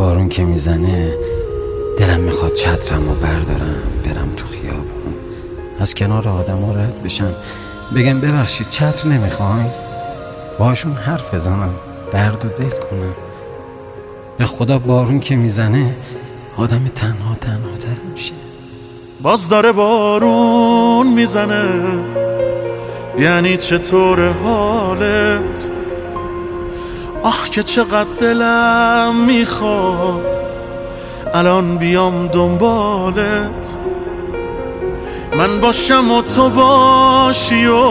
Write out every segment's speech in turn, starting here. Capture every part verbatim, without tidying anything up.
بارون که میزنه دلم میخواد چترم رو بردارم برم تو خیابون، از کنار آدم ها رد بشم، بگم ببخشید چتر نمیخواین، باشون حرف بزنم، درد و دل کنم. به خدا بارون که میزنه آدم تنها تنها تر میشه. باز داره بارون میزنه، یعنی چطور حالت؟ آخ که چقدر دلم میخواد الان بیام دنبالت، من باشم و تو باشی و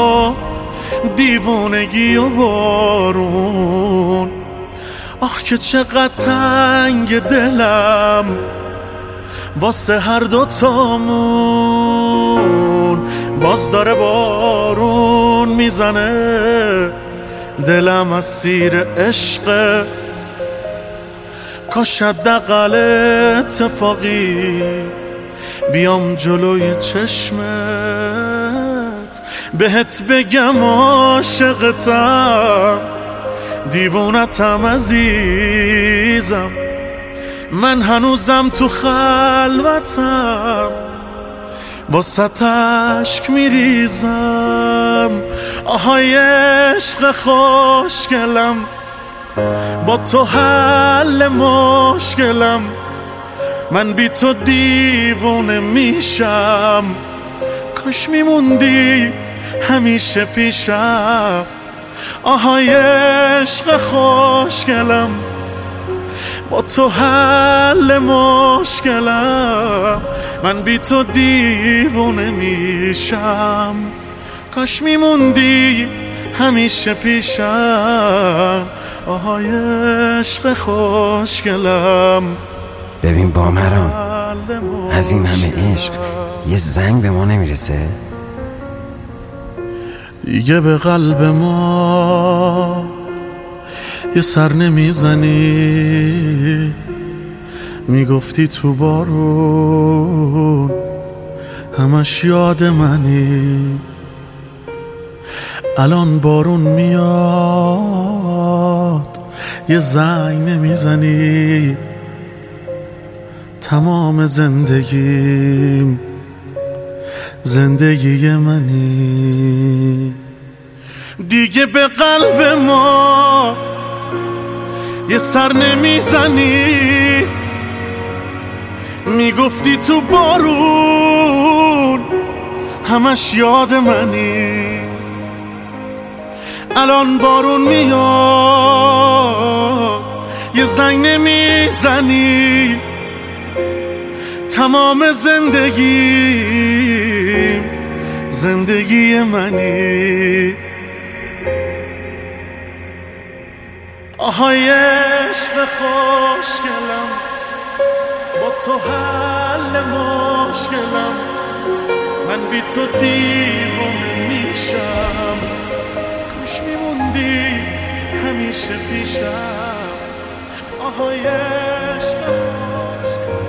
دیوونگی و بارون. آخ که چقدر تنگ دلم واسه هر دوتامون. باز داره بارون میزنه، دلم اسیر عشقه، کاش حداقل اتفاقی بیام جلوی چشمت بهت بگم عاشقتم، دیوونتم عزیزم، من هنوزم تو خلوتم، واسه اشک میریزم. آهای عشق خوشگلم، با تو حل مشکلم، من بی تو دیوونه میشم، کاش میموندی همیشه پیشم. آهای عشق خوشگلم، با تو حل مشکلم، من بی تو دیوونه میشم، کاش میموندی همیشه پیشم. آهای عشق خوشگلم. ببین بامرام، از این همه عشق یه زنگ به ما نمیرسه؟ دیگه به قلب ما یه سر نمیزنی، میگفتی تو بارون همش یاد منی، الان بارون میاد یه زنگ نمیزنی، تمام زندگیم زندگی منی. دیگه به قلب ما یه سر نمیزنی، میگفتی تو بارون همش یاد منی، الان بارون میاد یه زنگ نمیزنی، تمام زندگیم زندگی منی. آهای عشق خوشگلم، با تو حل مشکلم، من بی تو دیوانه میشم، کاش میموندی همیشه پیشم. آهای عشق خوشگلم.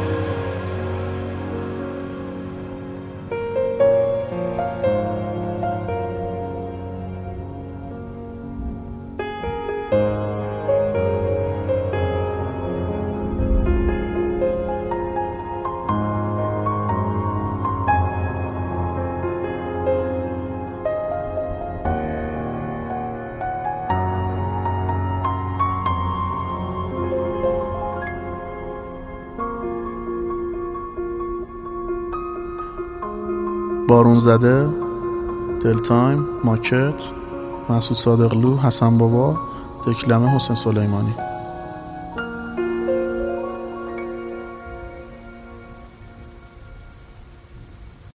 بارون زده، دل تایم، ماکت، مسعود صادقلو، حسن بابا، دکلمه، حسین سلیمانی.